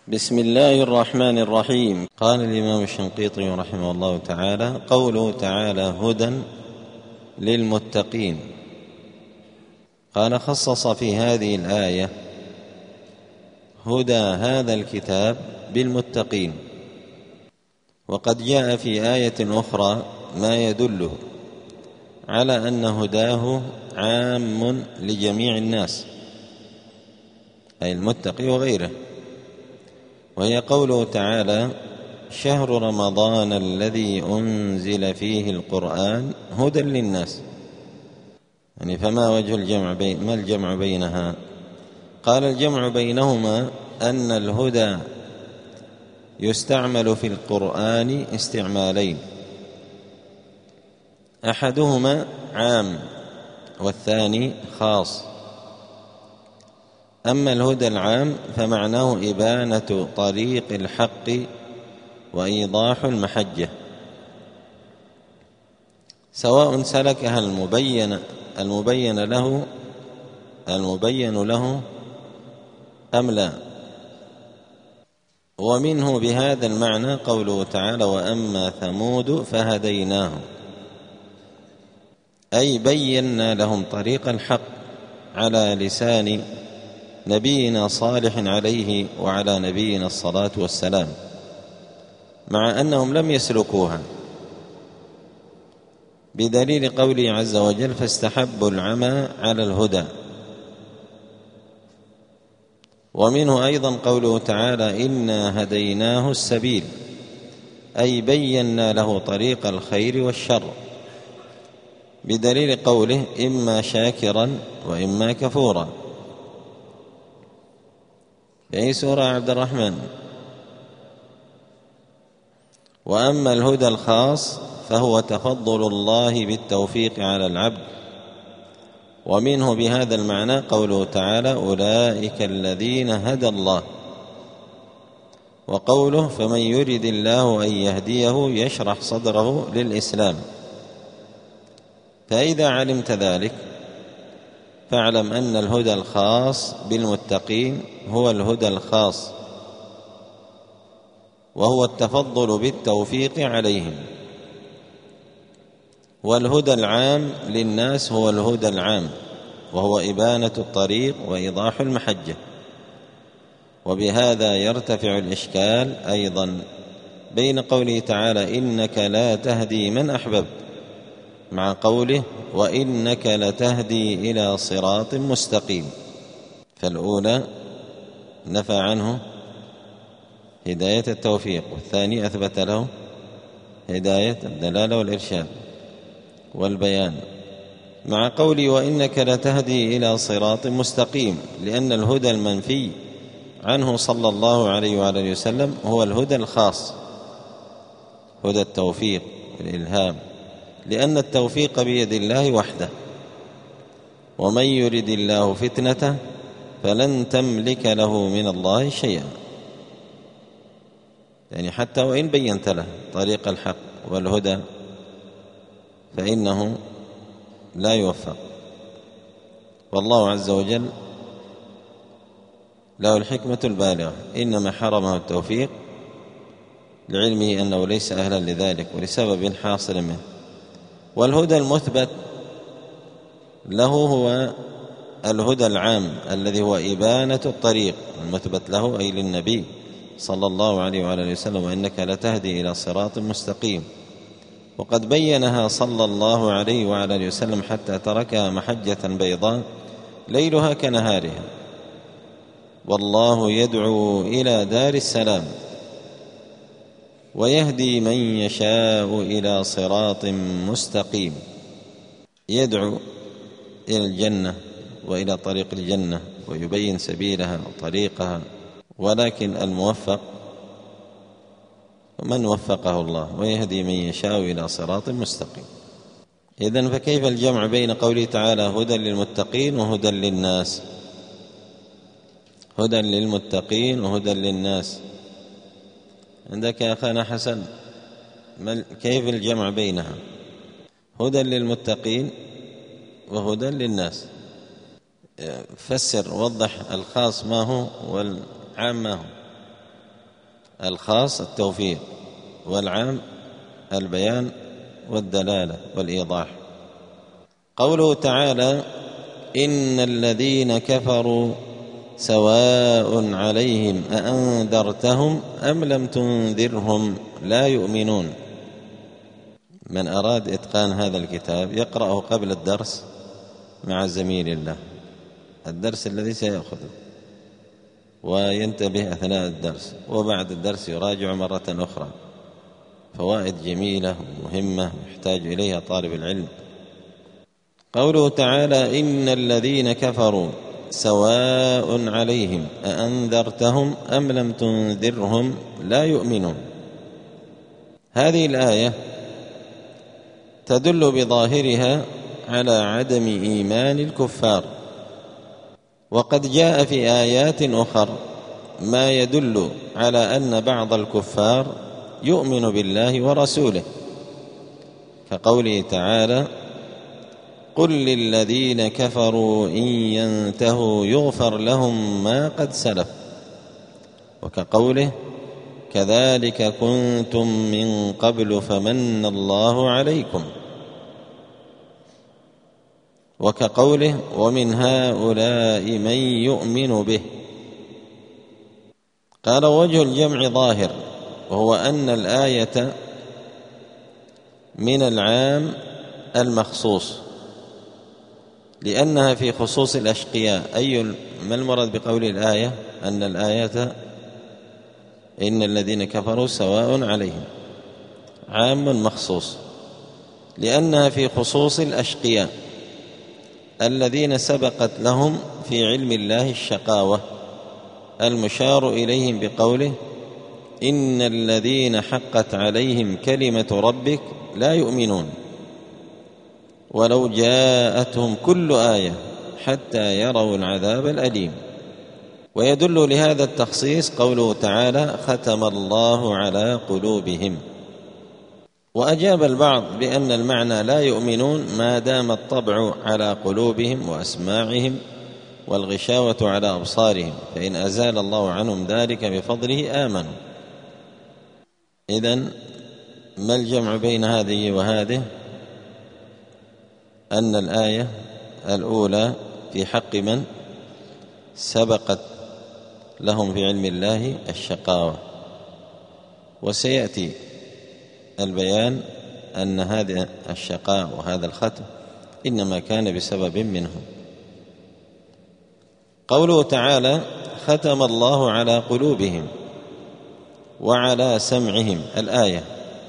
بسم الله الرحمن الرحيم. قال الإمام الشنقيطي رحمه الله تعالى: قوله تعالى: هدى للمتقين. قال: خصص في هذه الآية هدى هذا الكتاب بالمتقين، وقد جاء في آية أخرى ما يدله على أن هداه عام لجميع الناس، أي المتقي وغيره، وهي قوله تعالى: شهر رمضان الذي أنزل فيه القرآن هدى للناس. يعني فما وجه الجمع ما الجمع بينها؟ قال: الجمع بينهما أن الهدى يستعمل في القرآن استعمالين، أحدهما عام والثاني خاص. أما الهدى العام فمعناه إبانة طريق الحق وإيضاح المحجة، سواء سلكها المبين له أم لا. ومنه بهذا المعنى قوله تعالى: وأما ثمود فهديناهم، أي بينا لهم طريق الحق على لسان نبينا صالح عليه وعلى نبينا الصلاة والسلام، مع أنهم لم يسلكوها، بدليل قوله عز وجل: فاستحبوا العمى على الهدى. ومنه أيضا قوله تعالى: إنا هديناه السبيل، أي بينا له طريق الخير والشر، بدليل قوله: إما شاكرا وإما كفورا. في أي سورة عبد الرحمن؟ وأما الهدى الخاص فهو تفضل الله بالتوفيق على العبد، ومنه بهذا المعنى قوله تعالى: أولئك الذين هدى الله. وقوله: فمن يرد الله أن يهديه يشرح صدره للإسلام. فإذا علمت ذلك فاعلم أن الهدى الخاص بالمتقين هو الهدى الخاص، وهو التفضل بالتوفيق عليهم. والهدى العام للناس هو الهدى العام، وهو إبانة الطريق وإيضاح المحجة. وبهذا يرتفع الإشكال أيضا بين قوله تعالى: إنك لا تهدي من أحببت، مع قوله: وإنك لتهدي إلى صراط مستقيم. فالأولى نفى عنه هداية التوفيق، والثاني أثبت له هداية الدلالة والإرشاد والبيان، مع قولي: وإنك لتهدي إلى صراط مستقيم، لأن الهدى المنفي عنه صلى الله عليه وآله وسلم هو الهدى الخاص، هدى التوفيق والإلهام، لأن التوفيق بيد الله وحده، ومن يرد الله فتنته فلن تملك له من الله شيئا. يعني حتى وإن بينت له طريق الحق والهدى فإنه لا يوفق. والله عز وجل له الحكمة البالغة، إنما حرمه التوفيق لعلمه أنه ليس أهلا لذلك ولسبب حاصل منه. والهدى المثبت له هو الهدى العام الذي هو إبانة الطريق، المثبت له أي للنبي صلى الله عليه وآله وسلم: وإنك لتهدي إلى صراط مستقيم. وقد بينها صلى الله عليه وآله وسلم حتى تركها محجة بيضاء ليلها كنهارها. والله يدعو إلى دار السلام ويهدي من يشاء إلى صراط مستقيم. يدعو إلى الجنة وإلى طريق الجنة ويبين سبيلها وطريقها، ولكن الموفق من وفقه الله، ويهدي من يشاء إلى صراط مستقيم. إذن فكيف الجمع بين قوله تعالى: هدى للمتقين وهدى للناس؟ هدى للمتقين وهدى للناس. عندك يا أخانا حسن كيف الجمع بينها؟ هدى للمتقين وهدى للناس. فسر، وضح الخاص ما هو والعام ما هو. الخاص التوفيق، والعام البيان والدلالة والإيضاح. قوله تعالى: إن الذين كفروا سواء عليهم أأنذرتهم أم لم تنذرهم لا يؤمنون. من أراد إتقان هذا الكتاب يقرأه قبل الدرس مع زميل له، الدرس الذي سيأخذه، وينتبه أثناء الدرس، وبعد الدرس يراجع مرة أخرى. فوائد جميلة ومهمة يحتاج إليها طالب العلم. قوله تعالى: إن الذين كفروا سواء عليهم أأنذرتهم أم لم تنذرهم لا يؤمنون. هذه الآية تدل بظاهرها على عدم إيمان الكفار، وقد جاء في آيات أخر ما يدل على أن بعض الكفار يؤمن بالله ورسوله، كقوله تعالى: قل للذين كفروا إن ينتهوا يغفر لهم ما قد سلف، وكقوله: كذلك كنتم من قبل فمن الله عليكم، وكقوله: ومن هؤلاء من يؤمن به. قال: وجه الجمع ظاهر، وهو أن الآية من العام المخصوص، لأنها في خصوص الأشقياء. ما المراد بقول الآية؟ أن الآية إن الذين كفروا سواء عليهم عام مخصوص، لأنها في خصوص الأشقياء الذين سبقت لهم في علم الله الشقاوة، المشار إليهم بقوله: إن الذين حقت عليهم كلمة ربك لا يؤمنون ولو جاءتهم كل آية حتى يروا العذاب الأليم. ويدل لهذا التخصيص قوله تعالى: ختم الله على قلوبهم. وأجاب البعض بأن المعنى لا يؤمنون ما دام الطبع على قلوبهم وأسماعهم والغشاوة على أبصارهم، فإن أزال الله عنهم ذلك بفضله آمنوا. إذن ما الجمع بين هذه وهذه؟ أن الآية الأولى في حق من سبقت لهم في علم الله الشقاوة، وسيأتي البيان أن هذا الشقاء وهذا الختم إنما كان بسبب منهم. قوله تعالى: ختم الله على قلوبهم وعلى سمعهم. الآية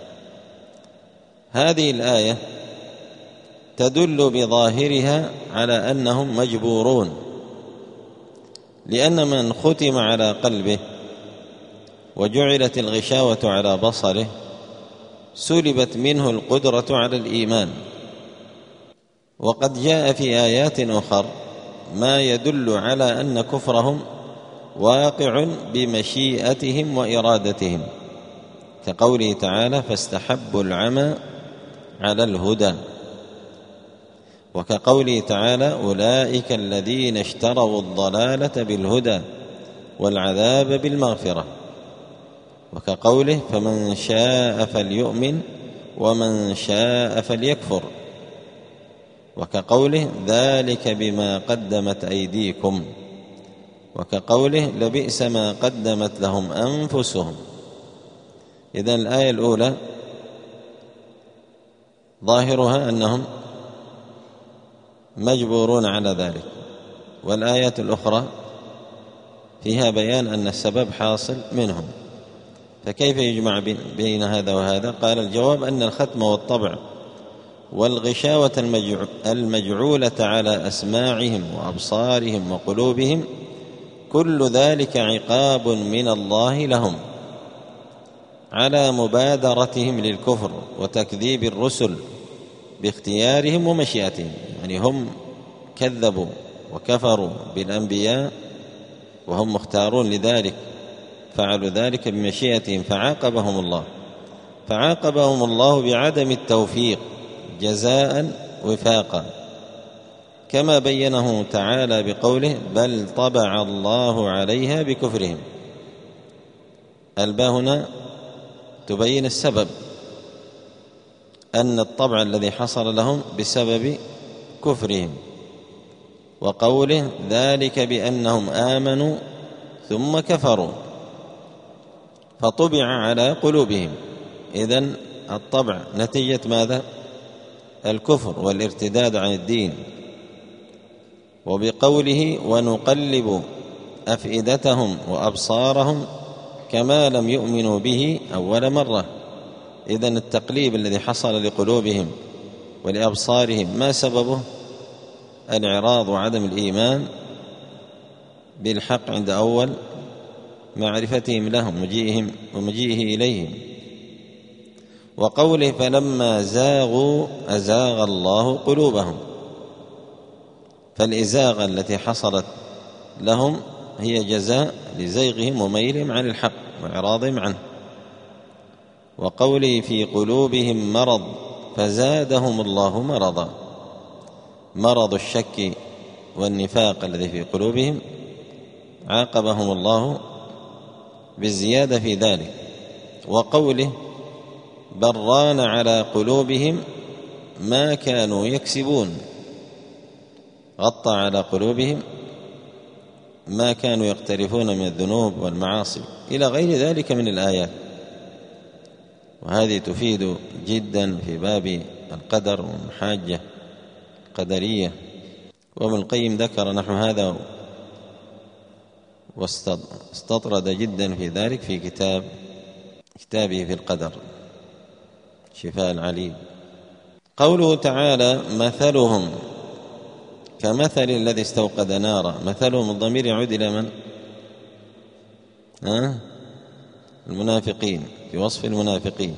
هذه الآية تدل بظاهرها على أنهم مجبورون، لأن من ختم على قلبه وجعلت الغشاوة على بصره سلبت منه القدرة على الإيمان. وقد جاء في آيات أخر ما يدل على أن كفرهم واقع بمشيئتهم وإرادتهم، كقوله تعالى: فاستحبوا العمى على الهدى، وكقوله تعالى: أولئك الذين اشتروا الضلالة بالهدى والعذاب بالمغفرة، وكقوله: فمن شاء فليؤمن ومن شاء فليكفر، وكقوله: ذلك بما قدمت أيديكم، وكقوله: لبئس ما قدمت لهم أنفسهم. إذن الآية الأولى ظاهرها أنهم مجبورون على ذلك، والآيات الأخرى فيها بيان أن السبب حاصل منهم، فكيف يجمع بين هذا وهذا؟ قال: الجواب أن الختم والطبع والغشاوة المجعولة على أسماعهم وأبصارهم وقلوبهم كل ذلك عقاب من الله لهم على مبادرتهم للكفر وتكذيب الرسل باختيارهم ومشيئتهم. يعني هم كذبوا وكفروا بالأنبياء وهم مختارون لذلك، فعلوا ذلك بمشيئتهم، فعاقبهم الله بعدم التوفيق جزاء وفاقا، كما بينه تعالى بقوله: بل طبع الله عليها بكفرهم. الباء هنا تبين السبب، أن الطبع الذي حصل لهم بسبب كفرهم. وقوله ذلك بأنهم آمنوا ثم كفروا فطبع على قلوبهم. إذن الطبع نتيجة ماذا؟ الكفر والارتداد عن الدين. وبقوله ونقلب أفئدتهم وأبصارهم كما لم يؤمنوا به أول مرة. إذن التقليب الذي حصل لقلوبهم ولأبصارهم ما سببه؟ الإعراض وعدم الإيمان بالحق عند أول معرفتهم لهم ومجيئه إليهم. وقوله فلما زاغوا أزاغ الله قلوبهم، فالإزاغة التي حصلت لهم هي جزاء لزيغهم وميلهم عن الحق وإعراضهم عنه. وقوله في قلوبهم مرض فزادهم الله مرضا، مرض الشك والنفاق الذي في قلوبهم عاقبهم الله بالزيادة في ذلك. وقوله بران على قلوبهم ما كانوا يكسبون، غطى على قلوبهم ما كانوا يقترفون من الذنوب والمعاصي إلى غير ذلك من الآيات. وهذه تفيد جدا في باب القدر والمحاجة القدرية. وابن القيم ذكر نحو هذا واستطرد جدا في ذلك في كتابه في القدر شفاء العليل. قوله تعالى مثلهم كمثل الذي استوقد نارا، مثلهم الضمير يعود إلى من؟ المنافقين، في وصف المنافقين.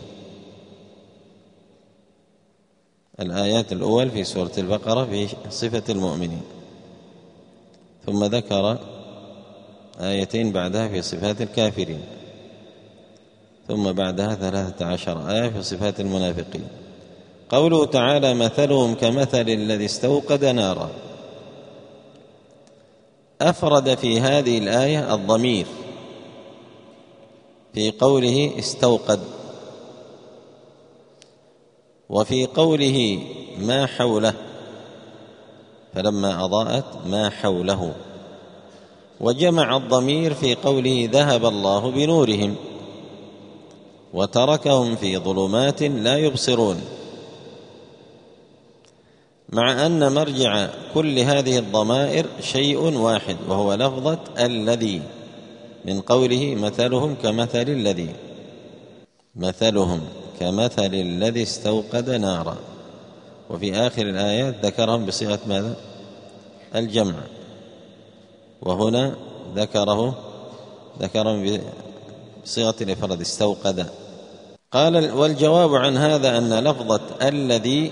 الآيات الأول في سورة البقرة في صفة المؤمنين، ثم ذكر آيتين بعدها في صفات الكافرين، ثم بعدها 13 آية في صفات المنافقين. قوله تعالى مثلهم كمثل الذي استوقد نارا، أفرد في هذه الآية الضمير في قوله استوقد، وفي قوله ما حوله فلما أضاءت ما حوله، وجمع الضمير في قوله ذهب الله بنورهم وتركهم في ظلمات لا يبصرون، مع أن مرجع كل هذه الضمائر شيء واحد وهو لفظة الذي، من قوله مثلهم كمثل الذي، مثلهم كمثل الذي استوقد نارا. وفي آخر الآيات ذكرهم بصيغة ماذا؟ الجمع، وهنا ذكرهم بصيغة الإفراد استوقد. قال والجواب عن هذا أن لفظة الذي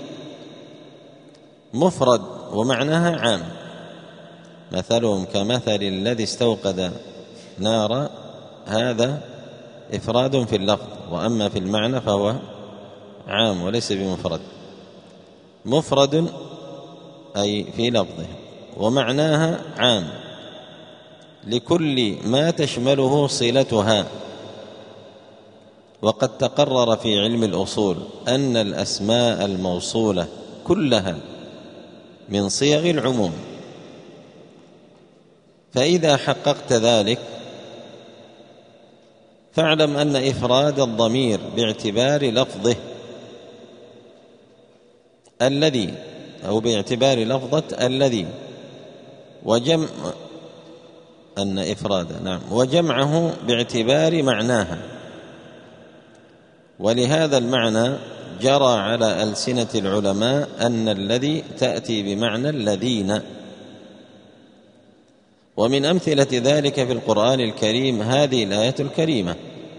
مفرد ومعناها عام، مثلهم كمثل الذي استوقد نارا، هذا إفراد في اللفظ، وأما في المعنى فهو عام وليس بمفرد. مفرد أي في لفظه، ومعناها عام لكل ما تشمله صلتها. وقد تقرر في علم الأصول أن الأسماء الموصولة كلها من صيغ العموم، فإذا حققت ذلك فاعلم أن إفراد الضمير باعتبار لفظه الذي أو باعتبار لفظة الذي وجمعه باعتبار معناها. ولهذا المعنى جرى على ألسنة العلماء أن الذي تأتي بمعنى الذين. ومن أمثلة ذلك في القرآن الكريم هذه الآية الكريمة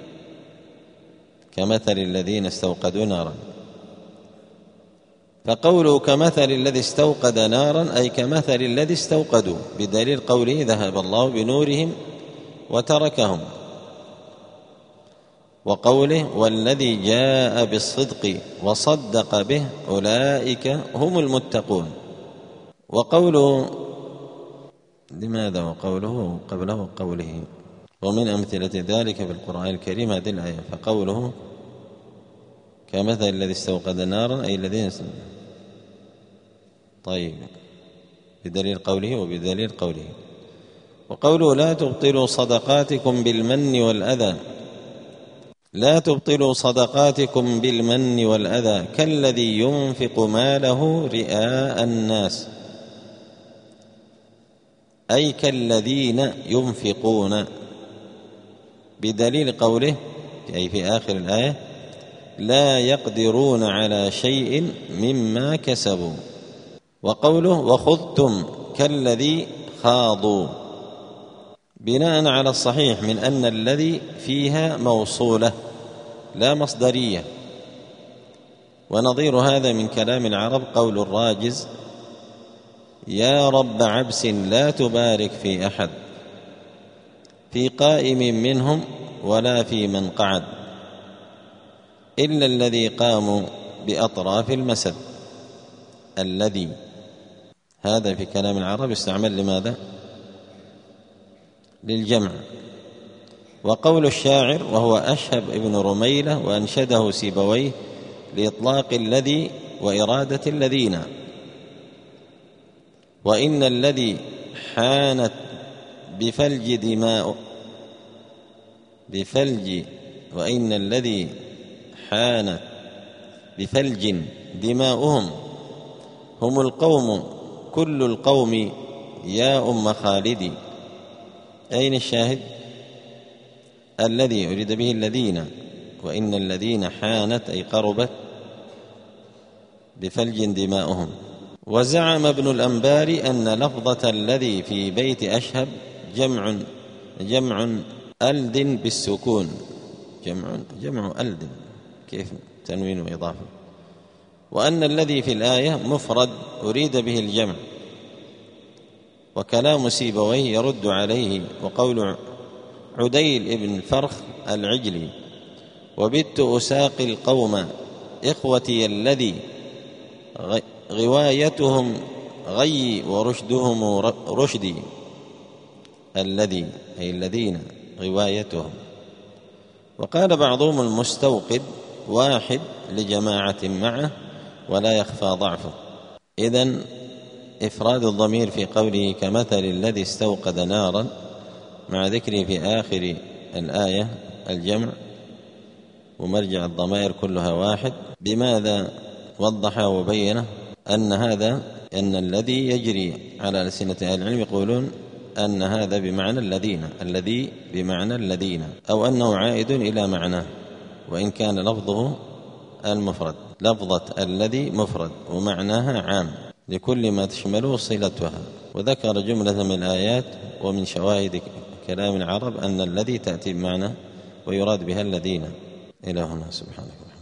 كمثل الذين استوقدوا نارا، فقوله كمثل الذي استوقد نارا أي كمثل الذي استوقدوا، بدليل قوله ذهب الله بنورهم وتركهم، وقوله والذي جاء بالصدق وصدق به أولئك هم المتقون. وقوله لماذا وقوله قبله قوله ومن أمثلة ذلك في القرآن الكريم هذه الآية، فقوله كمثل الذي استوقد نارا أي الذين طيب بدليل قوله وبدليل قوله. وقوله لا تبطلوا صدقاتكم بالمن والأذى، لا تبطلوا صدقاتكم بالمن والأذى كالذي ينفق ماله رئاء الناس، أي كالذين ينفقون، بدليل قوله أي في آخر الآية لا يقدرون على شيء مما كسبوا. وقوله وخذتم كالذي خاضوا، بناء على الصحيح من أن الذي فيها موصولة لا مصدرية. ونظير هذا من كلام العرب قول الراجز يا رب عبس لا تبارك في أحد، في قائم منهم ولا في من قعد، إلا الذي قاموا بأطراف المسد. الذي هذا في كلام العرب يستعمل لماذا؟ للجمع. وقول الشاعر وهو أشهب ابن رميلة وأنشده سيبويه لإطلاق الذي وإرادة الذين، وإن الذي حانت بفلج دماء وإن الذي حانت بفلج دماؤهم هم القوم كل القوم يا أم خالدي. أين الشاهد؟ الذي أريد به الذين، وإن الذين حانت أي قربت بفلج دماؤهم. وزعم ابن الأنبار أن لفظة الذي في بيت أشهب جمع ألد بالسكون، جمع ألد كيف تنوين وإضافة، وأن الذي في الآية مفرد أريد به الجمع. وكلام سيبويه يرد عليه. وقول عديل ابن فرخ العجلي وبت أساقي القوم إخوتي الذي غوايتهم غي ورشدهم رشدي، الذي أي الذين غوايتهم. وقال بعضهم المستوقد واحد لجماعة معه ولا يخفى ضعفه. إذن إفراد الضمير في قوله كمثل الذي استوقد نارا مع ذكره في آخر الآية الجمع ومرجع الضمائر كلها واحد، بماذا وضح وبين أن الذي يجري على ألسنة أهل العلم يقولون أن هذا بمعنى الذين، الذي بمعنى الذين، أو أنه عائد إلى معناه، وإن كان لفظه المفرد. لفظة الذي مفرد ومعناها عام لكل ما تشمله صلتها. وذكر جملة من الآيات ومن شواهد كلام العرب أن الذي تأتي بمعنى ويراد بها الذين. إلى هنا سبحانك.